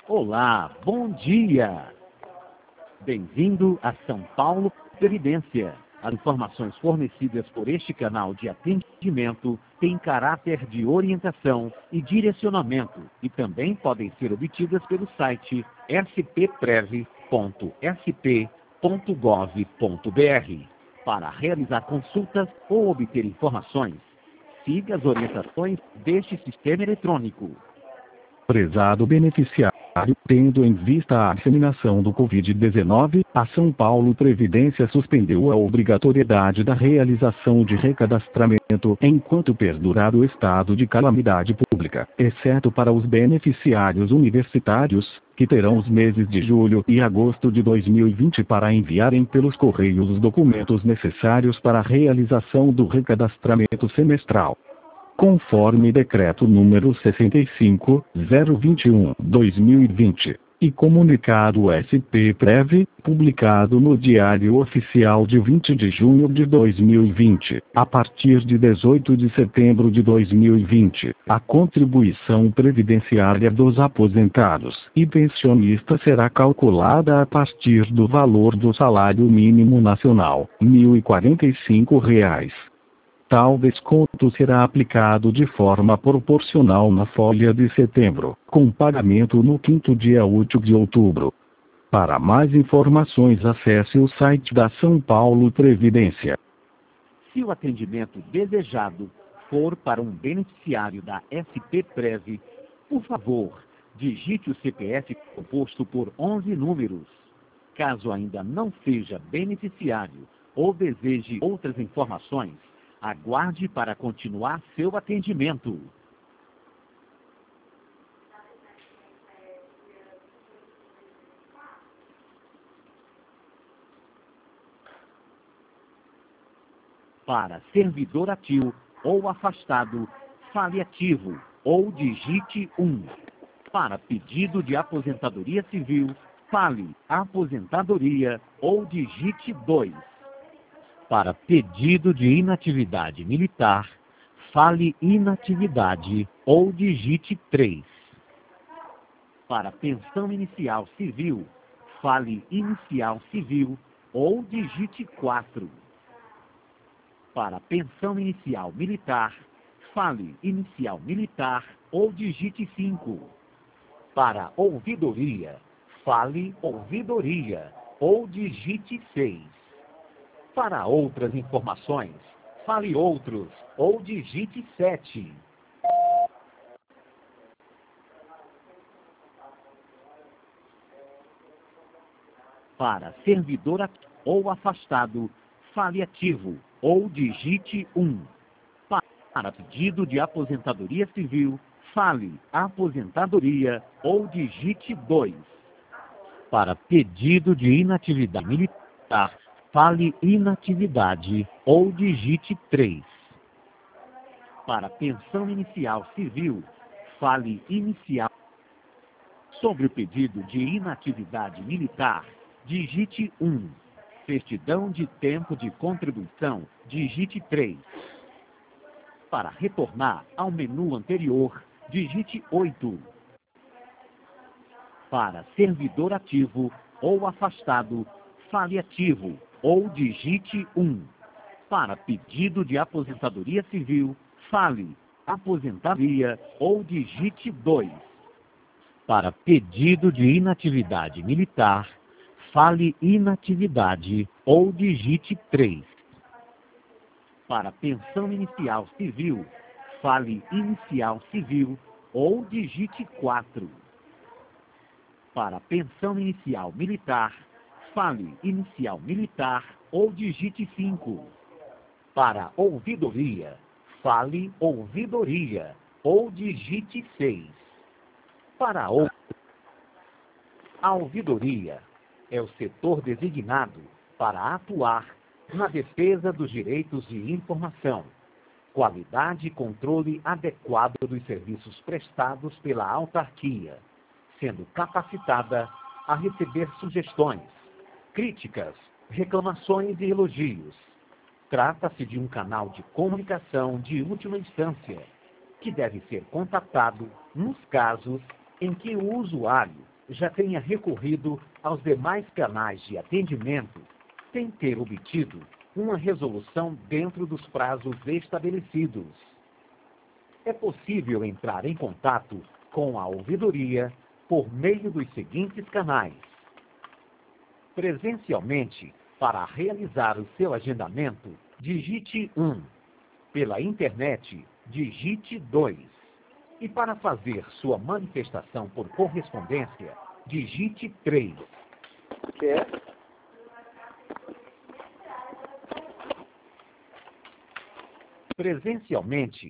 Olá, bom dia! Bem-vindo a São Paulo Previdência. As informações fornecidas por este canal de atendimento têm caráter de orientação e direcionamento e também podem ser obtidas pelo site spprev.sp.gov.br. Para realizar consultas ou obter informações, siga as orientações deste sistema eletrônico. Prezado beneficiário, tendo em vista a disseminação do Covid-19, a São Paulo Previdência suspendeu a obrigatoriedade da realização de recadastramento enquanto perdurar o estado de calamidade pública, exceto para os beneficiários universitários, que terão os meses de julho e agosto de 2020 para enviarem pelos correios os documentos necessários para a realização do recadastramento semestral. Conforme Decreto número 65/021/2020, e comunicado SP-Prev, publicado no Diário Oficial de 20 de junho de 2020, a partir de 18 de setembro de 2020, a contribuição previdenciária dos aposentados e pensionistas será calculada a partir do valor do salário mínimo nacional, R$ 1.045. Tal desconto será aplicado de forma proporcional na folha de setembro, com pagamento no quinto dia útil de outubro. Para mais informações, acesse o site da São Paulo Previdência. Se o atendimento desejado for para um beneficiário da SP-Prev, por favor, digite o CPF composto por 11 números. Caso ainda não seja beneficiário ou deseje outras informações, aguarde para continuar seu atendimento. Para servidor ativo ou afastado, fale ativo ou digite 1. Para pedido de aposentadoria civil, fale aposentadoria ou digite 2. Para pedido de inatividade militar, fale inatividade ou digite 3. Para pensão inicial civil, fale inicial civil ou digite 4. Para pensão inicial militar, fale inicial militar ou digite 5. Para ouvidoria, fale ouvidoria ou digite 6. Para outras informações, fale outros ou digite 7. Para servidor ativo ou afastado, fale ativo ou digite 1. Para pedido de aposentadoria civil, fale aposentadoria ou digite 2. Para pedido de inatividade militar, fale inatividade ou digite 3. Para pensão inicial civil, fale inicial. Sobre o pedido de inatividade militar, digite 1. Certidão de tempo de contribuição, digite 3. Para retornar ao menu anterior, digite 8. Para servidor ativo ou afastado, fale ativo ou digite 1. Para pedido de aposentadoria civil, fale aposentadoria ou digite 2. Para pedido de inatividade militar, fale inatividade ou digite 3. Para pensão inicial civil, fale inicial civil ou digite 4. Para pensão inicial militar, fale inicial militar ou digite 5. Para ouvidoria, fale ouvidoria ou digite 6. Para a ouvidoria é o setor designado para atuar na defesa dos direitos de informação, qualidade e controle adequado dos serviços prestados pela autarquia, sendo capacitada a receber sugestões, críticas, reclamações e elogios. Trata-se de um canal de comunicação de última instância, que deve ser contatado nos casos em que o usuário já tenha recorrido aos demais canais de atendimento sem ter obtido uma resolução dentro dos prazos estabelecidos. É possível entrar em contato com a ouvidoria por meio dos seguintes canais. Presencialmente, para realizar o seu agendamento, digite 1. Pela internet, digite 2. E para fazer sua manifestação por correspondência, digite 3. Presencialmente,